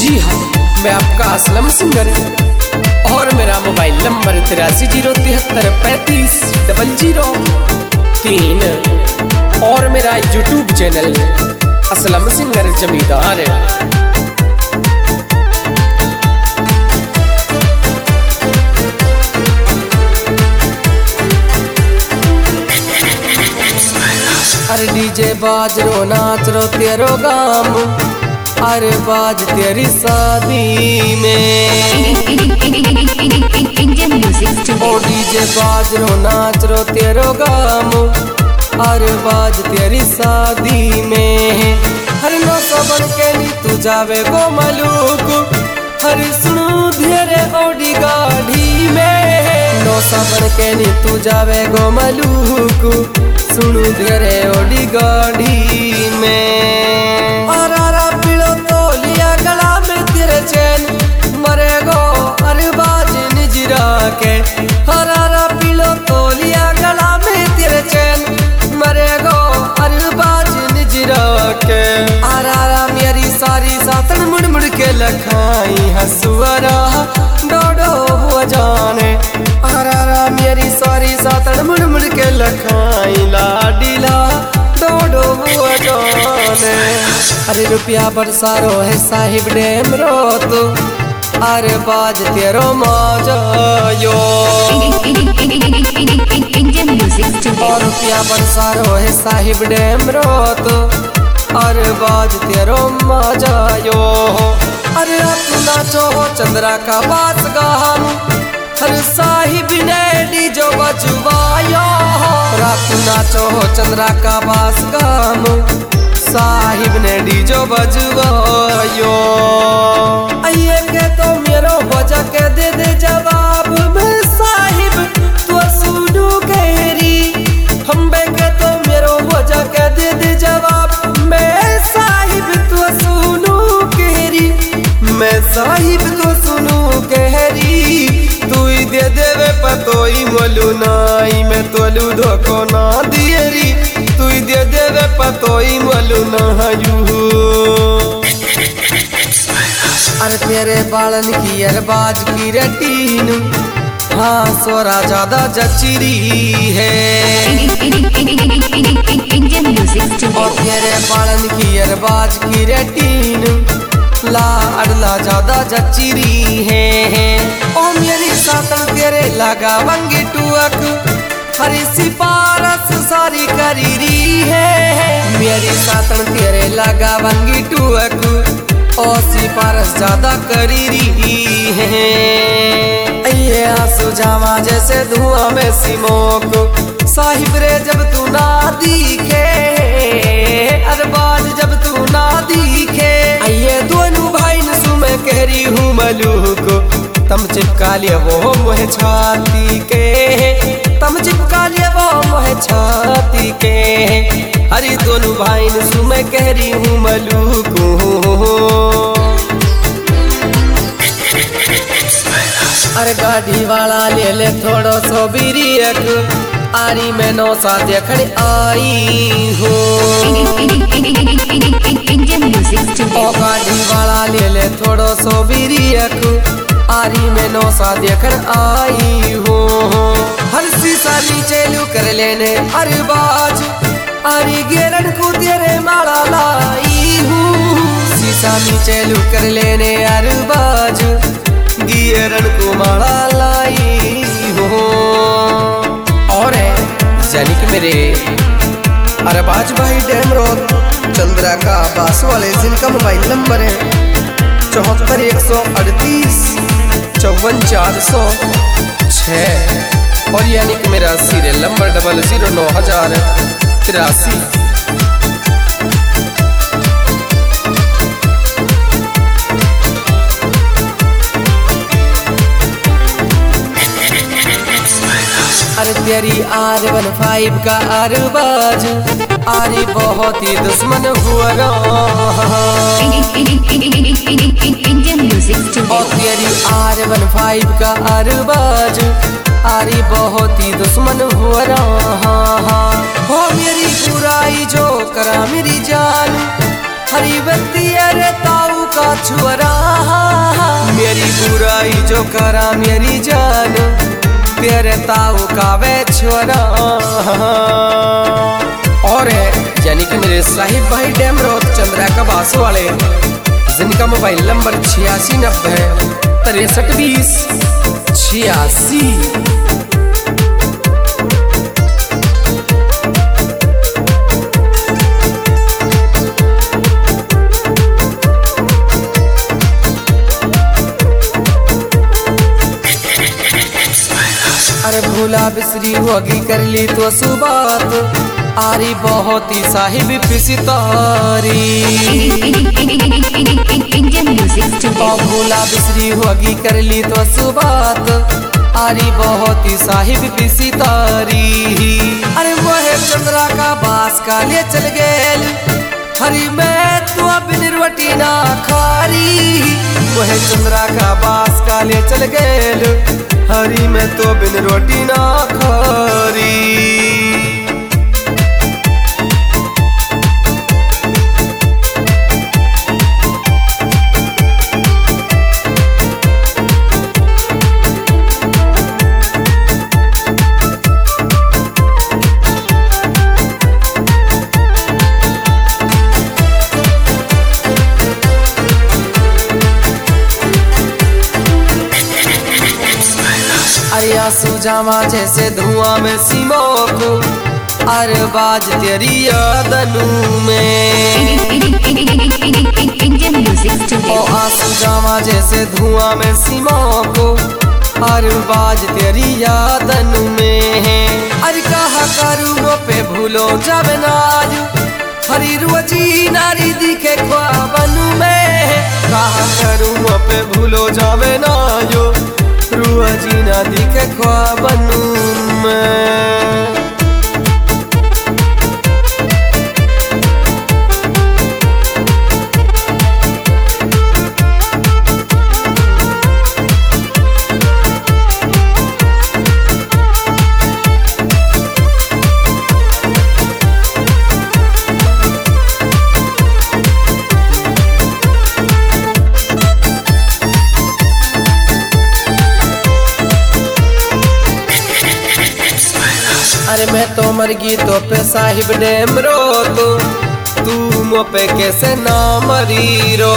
जी हाँ, मैं आपका असलम सिंगर और मेरा मोबाइल नंबर 8303350003 और मेरा यूट्यूब चैनल असलम सिंगर जमींदार। अरे डीजे बाज रो नाच रो तेरो गाम, अरे बाज तेरी शादी में। ओ डीजे बाज रो नाच रो तेरो गाम, अरे बाज तेरी शादी में। हर नो सबन के नी तू जावे गो मलूक, हर सुनू धेरे ओडी गाढ़ी में। नो सबन के नी तू जावे गो मलूक, सुनू धेरे ओडी गाढ़ी में। अरारा पिलो तो लिया गला में तेरे चैन, मरेगो अरे बाज निजरा के। अरारा पिलो तो लिया गला में तेरे चैन, मरेगो अरे बाज निजरा के। अरारा मेरी सारी सातन मुड़ मुड़ के लखाई हसुआरा डोडो हुआ जाने। अरारा मेरी सारी सातन मुड़ मुड़ के लखाई लाडीला डोडो हुआ जाने। अरे रुपया बरसारो है साहिब डेम रो तो, अरे बाज तेरो मौजो। और रुपया बरसारो है साहिब डेम रो तो, अरे बाज तेरो मौजो। अरे तू नाचो चंद्रा का बात गाम, हर साहिब ने डीजो बजवायो। रात नाचो चंद्रा का बास गाम, साहिब ने डीजो बजवायो। आइए के तो मेरो बजा के दे दे जवाब में साहिब तू सुनू कहरी। हम के तो मेरो बजा के दे दे जवाब में साहिब तू सुनू कहरी। मैं साहिब तू सुनू कहरी, तू ही दे देवे पतोई मोलू नाई। मैं तोलू धोको ना दियरी, तू ही दे देवे पतोई मोलू नायू। अरे तेरे बालन की अरबाज की रटीन, हाँ सोरा ज्यादा जचरी है। और तेरे बालन की अरबाज की रटीन, ला अड़ला ज्यादा जचरी है। ओ मेरी सातन तेरे लगा वंगी टुअक, हरी सिपारस सारी करीरी है। मेरी सातन तेरे लगा वंगी टुअक, ओ सिपारस ज्यादा करीरी है। ये आंसू जावा जैसे धुआं में सिमोक, साहिब रे जब तू ना दिखे, अरबाज जब तू ना दिखे। ये दोनों भाई नसू में कहरी हूँ मलूक, तम चिपका लिया वो मोहे छाती के। तम चिपका लिया वो मोहे छाती के। हरी दोनों भाई नसू में कहरी हूँ मलूक। अरे गाड़ी वाला ले ले थोड़ो सो बिरियक, आरी में नो सा देखने आई हूँ। ओ गाड़ी वाला ले ले थोड़ो सो बिरियक, आरी में नो सा देखने आई हूँ। हर शीशा नीचे लू कर लेने अरे बाज, आरी गेरन को तेरे माला लाई हूँ। शीशा नीचे लू कर लेने अरे बाज, गियरन को माला लाई हो। और यानी कि मेरे अरबाज भाई डेम रोड चंद्रा का बास वाले जिनका मोबाइल नंबर है 74 161 5406। और यानी कि मेरा सीरियल नंबर 009083। अरे तेरी R15 का अरबाज, आरी बहुत ही दुश्मन हुआ। और तेरी R15 का अरबाज, आरी बहुत ही दुश्मन हुआ। हो मेरी बुराई जो करा मेरी जान, हरी बत्ती अरे ताऊ का छुरा। करा मेरी जान तेरे ताऊ कावे छोरा। और है यानी कि मेरे साहिब भाई डेमरोद चंद्रा का बास वाले, जिनका मोबाइल नंबर 8690 6320 86। अरे भूला बिसरी होगी कर ली तो सुबात, आरी बहुत ही साहिब पिसितारी। भूला बिसरी होगी कर ली तो सुबात, आरी बहुत ही साहिब पिसितारी। अरे वह चंद्रा का बास का ले चल गेल, हरी मैं तो बिन रोटी ना खारी। वह चंद्रा का बास का ले चल गेल, हरी में तो बिन रोटी ना खारी। अरिया सुजामा जैसे धुआं में सिमोक, अरे बाज तेरी यादनू में। ओ आंसू जामा जैसे धुआं में सिमोक, अरे बाज तेरी यादनू में। अरे कहा करूँ पे भूलो जावे नाज, हरी रोजी नारी दिखे ख्वाबनू में। कहा करूँ पे भूलो जावे नाजो, रुआजी ना दिखे ख्वाबनू में। अरे मैं तो मर गई तो पे साहिब डेमरो, तू मो पे कैसे ना मरी रो।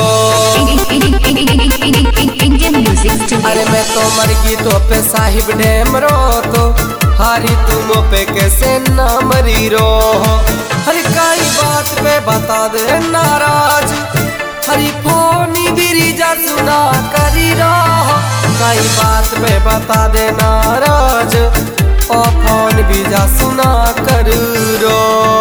अरे मैं तो मर गई तो पे साहिब डेमरो, हारी तू मो पे कैसे ना मरी रो। हर कई बात पे बता दे नाराज, हरी फोनी बिरी जा सुना करी रो। कई बात पे बता दे नाराज, ओ फोन भी जा सुना कर रो।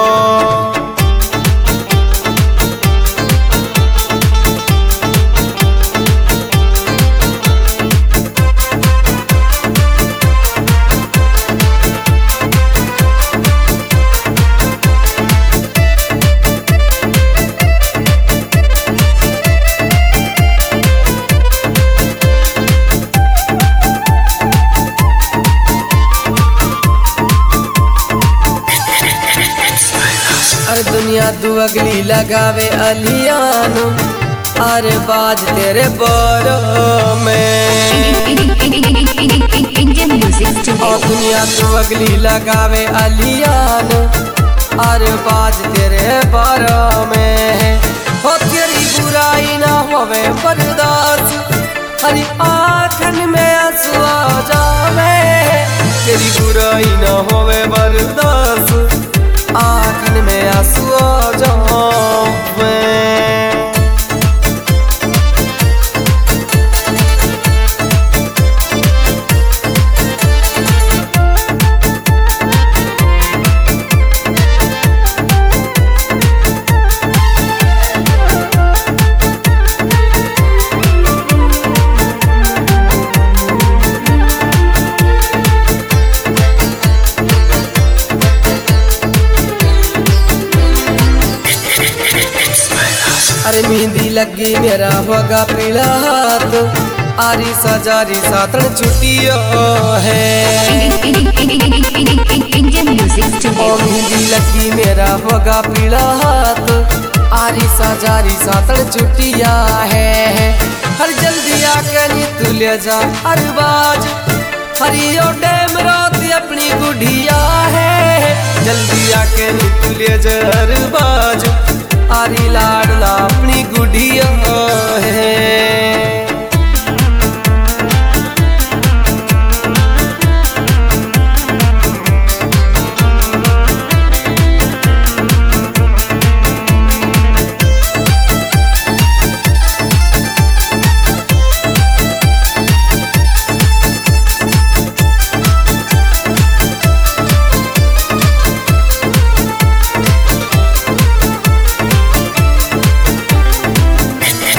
अरे दुनिया तू अगली लगावे अलियान, अरे बाज तेरे बोरो में। और दुनिया तू अगली लगावे अलियान, अरे बाज तेरे बोरो में। हो तेरी बुराई ना होवे बर्दाश्त, हरी आँखन में आंसू आ जावे। तेरी बुराई ना होवे बर्दाश्त, आँखन में आंसू आ जावे। अरे मेहंदी लगी मेरा होगा पीला हाथ, आरी सजारी सातन छुट्टियों है। ओ मेहंदी लगी मेरा होगा पीला हाथ, आरी सजारी सातन छुट्टियाँ है। हर जल्दी आके नी तू ले जा अरबाज हरियो डैम रोती अपनी गुड़िया है जल्दी आके नी तू ले जा अरबाज आरी लाडला अपनी गुड़िया।